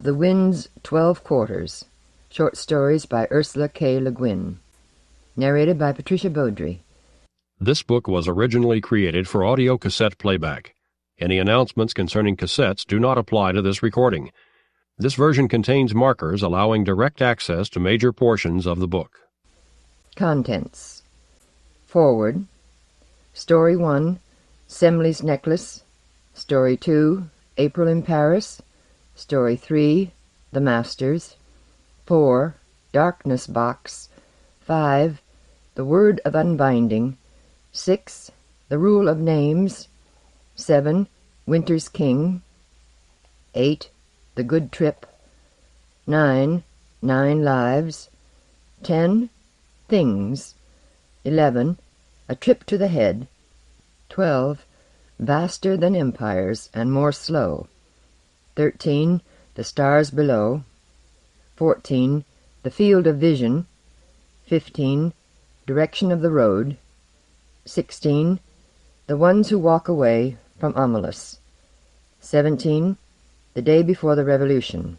the Wind's 12 Quarters. Short stories by Ursula K. Le Guin. Narrated by Patricia Beaudry. This book was originally created for audio cassette playback. Any announcements concerning cassettes do not apply to this recording. This version contains markers allowing direct access to major portions of the book. Contents. Foreword. Story 1, Semley's Necklace. Story 2, April in Paris. Story 3, The Masters. 4, Darkness Box. 5, The Word of Unbinding. 6, The Rule of Names. 7, Winter's King. 8, The Good Trip. 9, 9 Lives. 10, Things. 11, A Trip to the Head. 12, Vaster Than Empires and More Slow. 13, The Stars Below. 14, The Field of Vision. 15, Direction of the Road. 16, The Ones Who Walk Away from Omelas. 17, The Day Before the Revolution.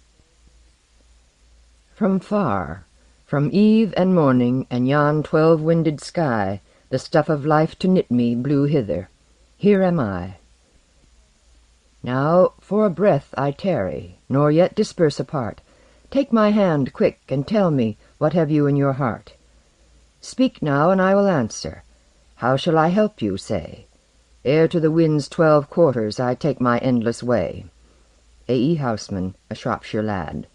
From far, from eve and morning and yon 12-winded sky, the stuff of life to knit me blew hither. Here am I. Now for a breath I tarry, nor yet disperse apart. Take my hand quick, and tell me, what have you in your heart? Speak now, and I will answer. How shall I help you, say? Ere to the wind's 12 quarters I take my endless way. A. E. Houseman, A Shropshire Lad.